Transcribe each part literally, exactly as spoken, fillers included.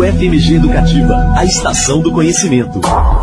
U F M G Educativa, a estação do conhecimento.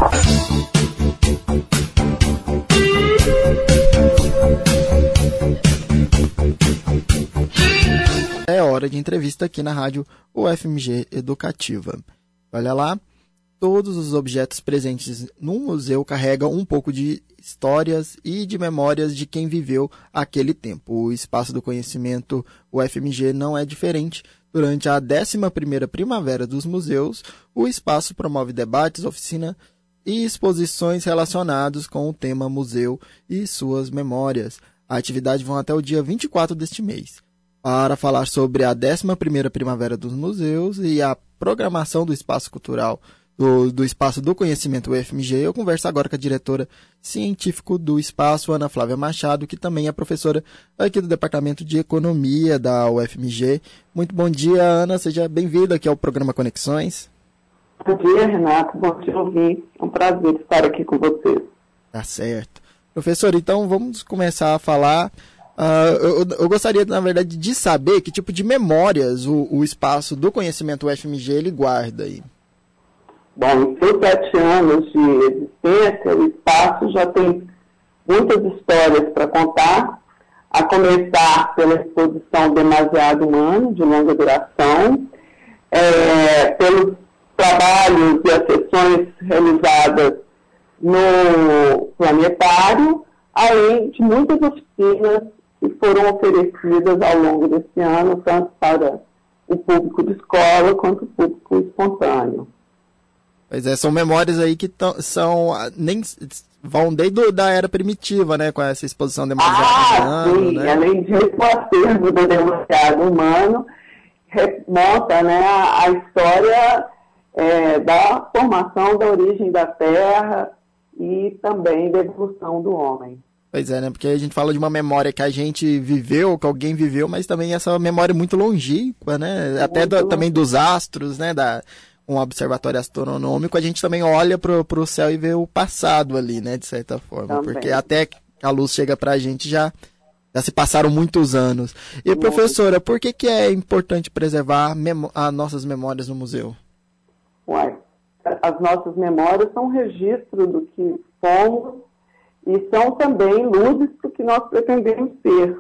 É hora de entrevista aqui na rádio U F M G Educativa. Olha lá, todos os objetos presentes no museu carregam um pouco de histórias e de memórias de quem viveu aquele tempo. O Espaço do Conhecimento U F M G não é diferente. Durante a décima primeira Primavera dos Museus, o espaço promove debates, oficinas e exposições relacionados com o tema museu e suas memórias. A atividade vai até o dia vinte e quatro deste mês. Para falar sobre a décima primeira Primavera dos Museus e a programação do Espaço Cultural do, do Espaço do Conhecimento U F M G, eu converso agora com a diretora científica do Espaço, Ana Flávia Machado, que também é professora aqui do Departamento de Economia da U F M G. Muito bom dia, Ana. Seja bem-vinda aqui ao programa Conexões. Bom dia, Renato. Bom te ouvir. É um prazer estar aqui com vocês. Tá certo. Professor, então vamos começar a falar... Uh, eu, eu gostaria, na verdade, de saber que tipo de memórias o, o Espaço do Conhecimento U F M G ele guarda aí. Bom, em seus sete anos de existência, o espaço já tem muitas histórias para contar, a começar pela exposição Demasiado Humano, de longa duração, é, pelos trabalhos e as sessões realizadas no planetário, além de muitas oficinas que foram oferecidas ao longo desse ano, tanto para o público de escola quanto o público espontâneo. Pois é, são memórias aí que tão, são, nem, vão desde a era primitiva, né, com essa exposição demasiado ah, humano, sim, né? Além disso, o acervo do demasiado humano remonta, né, a, a história é, da formação da origem da Terra e também da evolução do homem. Pois é, né? Porque a gente fala de uma memória que a gente viveu, que alguém viveu, mas também essa memória muito longínqua, né? Muito Até do, também dos astros, né? Da, um observatório astronômico, a gente também olha pro, pro céu e vê o passado ali, né? De certa forma. Também. Porque até que a luz chega pra gente já, já se passaram muitos anos. E, muito. Professora, por que, que é importante preservar memo- as nossas memórias no museu? Uai, as nossas memórias são um registro do que fomos e são também luzes para o que nós pretendemos ser.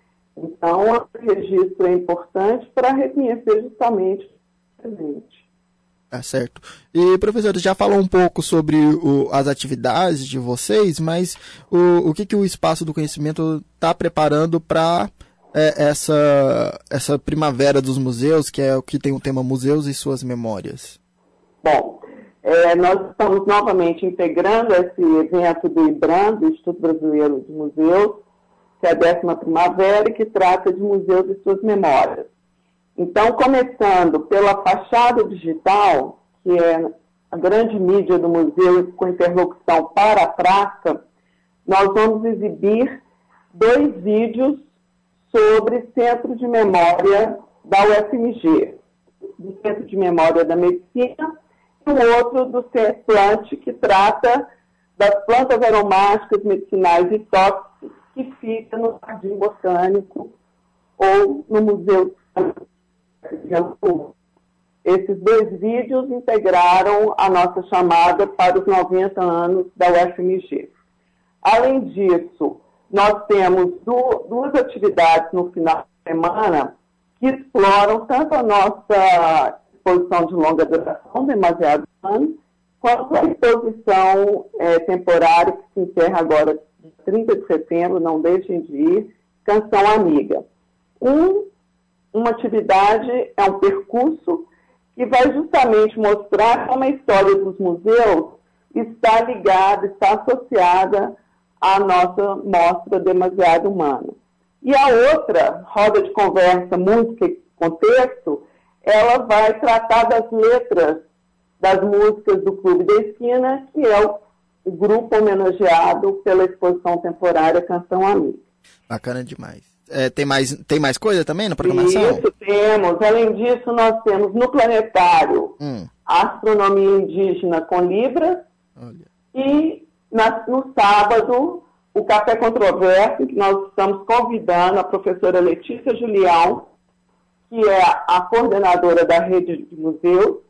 Então, o registro é importante para reconhecer justamente o presente. Tá certo. E, professor, já falou um pouco sobre o, as atividades de vocês, mas o, o que, que o Espaço do Conhecimento está preparando para é, essa, essa Primavera dos Museus, que é o que tem o tema Museus e Suas Memórias? Bom, é, nós estamos novamente integrando esse evento do IBRAM, do Instituto Brasileiro de Museus, que é a décima Primavera, e que trata de museus e suas memórias. Então, começando pela fachada digital, que é a grande mídia do museu com interlocução para a praça, nós vamos exibir dois vídeos sobre Centro de Memória da U F M G, do Centro de Memória da Medicina, e o outro do CEPLANT, que trata das plantas aromáticas, medicinais e tóxicas, que fica no Jardim Botânico ou no Museu de Ampu. Esses dois vídeos integraram a nossa chamada para os noventa anos da U F M G. Além disso, nós temos duas atividades no final de semana que exploram tanto a nossa exposição de longa duração, Demasiado Humano, quanto a exposição é, temporária que se encerra agora, dia trinta de setembro, não deixem de ir, Canção Amiga. Um, uma atividade é um percurso que vai justamente mostrar como a história dos museus está ligada, está associada à nossa mostra Demasiado Humano. E a outra, roda de conversa, música e contexto, ela vai tratar das letras das músicas do Clube da Esquina, que é o, o grupo homenageado pela exposição temporária Canção Amiga. Bacana demais. É, tem, mais, tem mais coisa também na programação? Isso, temos. Além disso, nós temos no planetário hum. Astronomia Indígena com Libras. Olha. E na, no sábado, o Café Controverso, que nós estamos convidando a professora Letícia Julião, que é a coordenadora da rede de museus,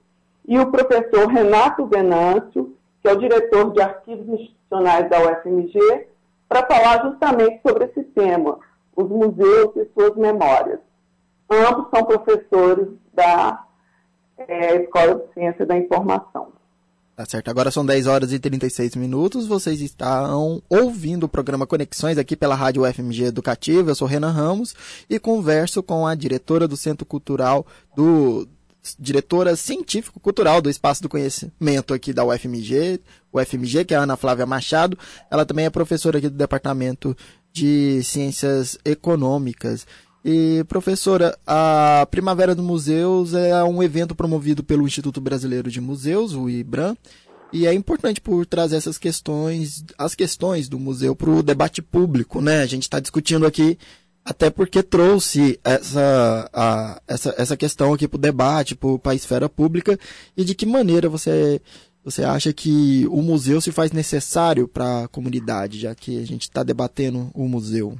e o professor Renato Venâncio, que é o diretor de arquivos institucionais da U F M G, para falar justamente sobre esse tema, os museus e suas memórias. Ambos são professores da é, Escola de Ciência da Informação. Tá certo, agora são dez horas e trinta e seis minutos, vocês estão ouvindo o programa Conexões aqui pela Rádio U F M G Educativa. Eu sou Renan Ramos e converso com a diretora do Centro Cultural, do diretora científico-cultural do Espaço do Conhecimento aqui da U F M G, U F M G, que é a Ana Flávia Machado. Ela também é professora aqui do Departamento de Ciências Econômicas. E, professora, a Primavera dos Museus é um evento promovido pelo Instituto Brasileiro de Museus, o IBRAM, e é importante por trazer essas questões, as questões do museu para o debate público, né? A gente está discutindo aqui, até porque trouxe essa, a, essa, essa questão aqui para o debate, para a esfera pública, e de que maneira você, você acha que o museu se faz necessário para a comunidade, já que a gente está debatendo o museu?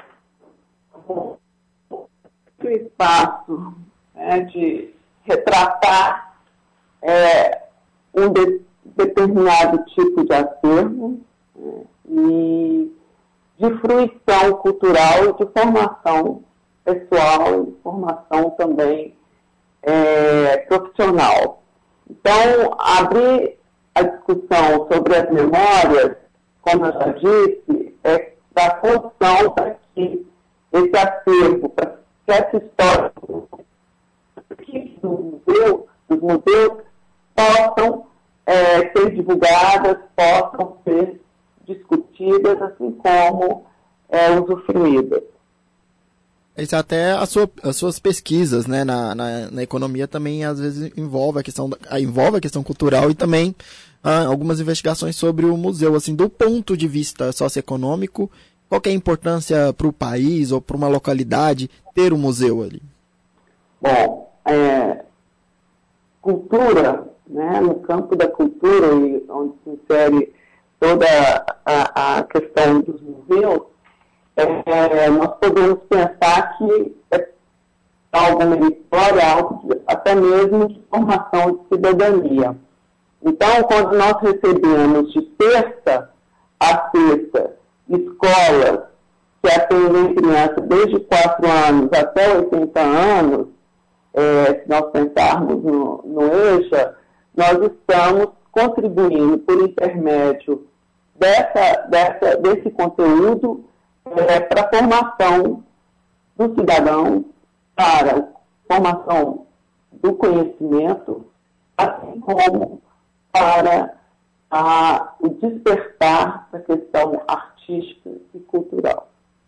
O espaço é, de retratar é, um de, determinado tipo de acervo, é, e de fruição cultural, de formação pessoal e formação também é, profissional. Então, abrir a discussão sobre as memórias, como eu já disse, é da condição para que esse acervo, para que essa história do museu, dos museus possam é, ser divulgadas, possam ser discutidas, assim como é, usufruídas. Isso até a sua, as suas pesquisas, né, na, na, na economia também às vezes envolve a questão, envolve a questão cultural e também ah, algumas investigações sobre o museu, assim, do ponto de vista socioeconômico. Qual que é a importância para o país ou para uma localidade ter um museu ali? Bom, é, cultura, né, no campo da cultura, e onde se insere toda a, a questão dos museus, é, nós podemos pensar que é algo meritório, algo de, até mesmo de formação de cidadania. Então, quando nós recebemos de terça a sexta escolas que atendem crianças desde quatro anos até oitenta anos, é, se nós pensarmos no, no EJA, nós estamos contribuindo por intermédio dessa, dessa, desse conteúdo é, para a formação do cidadão, para a formação do conhecimento, assim como para a, o despertar da questão artística e cultural.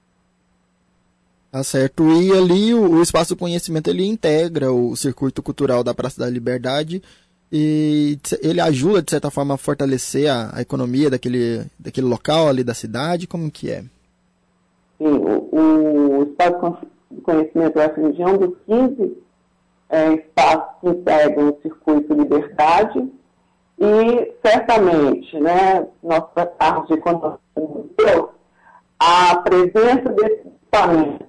Tá certo. E ali o, o Espaço do Conhecimento, ele integra o circuito cultural da Praça da Liberdade e ele ajuda, de certa forma, a fortalecer a, a economia daquele, daquele local ali da cidade. Como que é? Sim, o, o Espaço do Conhecimento da U F M G é um dos quinze é, espaços que integram o circuito Liberdade. E, certamente, né, nós tratamos de economia do museu, a presença desse equipamento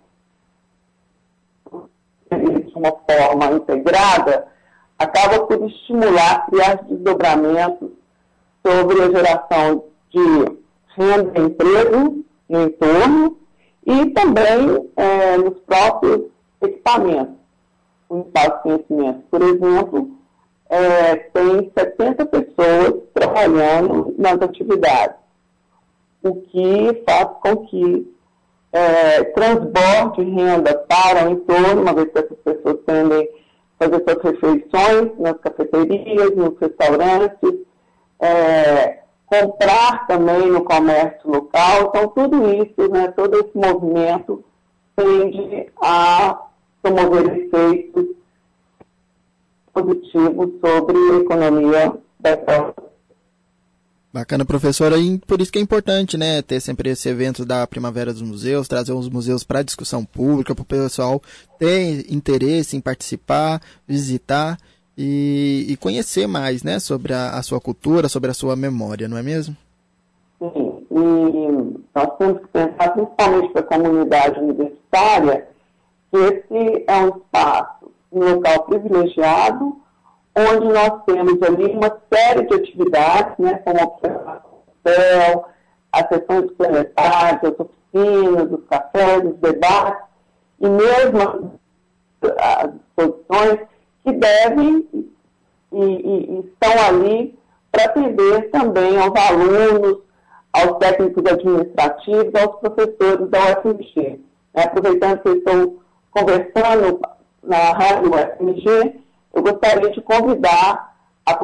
de uma forma integrada acaba por estimular, criar desdobramentos sobre a geração de renda e emprego no entorno e também é, nos próprios equipamentos. O Espaço de Conhecimento, por exemplo, É, tem setenta pessoas trabalhando nas atividades, o que faz com que é, transborde renda para o entorno, uma vez que essas pessoas tendem a fazer suas refeições nas cafeterias, nos restaurantes, é, comprar também no comércio local. Então, tudo isso, né, todo esse movimento tende a promover efeitos positivo sobre a economia da. Bacana, professora, e por isso que é importante, né, ter sempre esse evento da Primavera dos Museus, trazer os museus para a discussão pública, para o pessoal ter interesse em participar, visitar e, e conhecer mais, né, sobre a, a sua cultura, sobre a sua memória, não é mesmo? Sim, e nós temos que pensar, principalmente para a comunidade universitária, que esse é um espaço, um local privilegiado, onde nós temos ali uma série de atividades, né, como a observação do céu, as sessões planetárias, as oficinas, os cafés, os debates, e mesmo as exposições que devem e, e, e estão ali para atender também aos alunos, aos técnicos administrativos, aos professores da U F M G. Né, aproveitando que eu estou conversando na rádio U F M G, eu gostaria de convidar a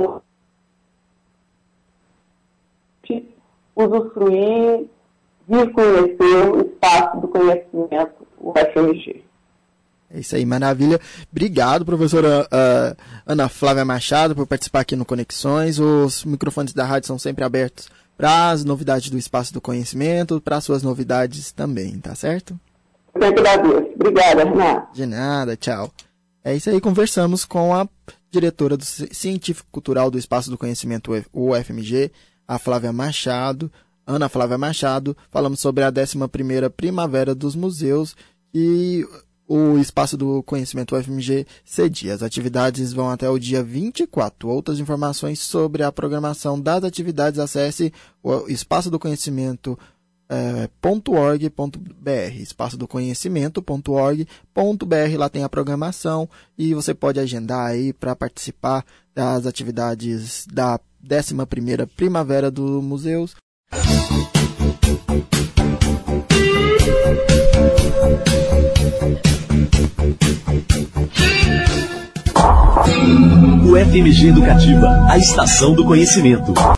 usufruir, vir conhecer o espaço do conhecimento U F M G. É isso aí, maravilha. Obrigado, professora uh, Ana Flávia Machado, por participar aqui no Conexões. Os microfones da rádio são sempre abertos para as novidades do Espaço do Conhecimento, para as suas novidades também, tá certo? Eu agradeço. Obrigada, Renato. De nada, tchau. É isso aí, conversamos com a diretora do Científico Cultural do Espaço do Conhecimento U F M G, a Flávia Machado, Ana Flávia Machado. Falamos sobre a décima primeira Primavera dos Museus e o Espaço do Conhecimento U F M G cedia. As atividades vão até o dia vinte e quatro. Outras informações sobre a programação das atividades, acesse o espaço do conhecimento ponto org ponto br, espaço do conhecimento ponto org ponto br. Lá tem a programação e você pode agendar aí para participar das atividades da décima primeira Primavera dos Museus. U F M G Educativa, a estação do conhecimento.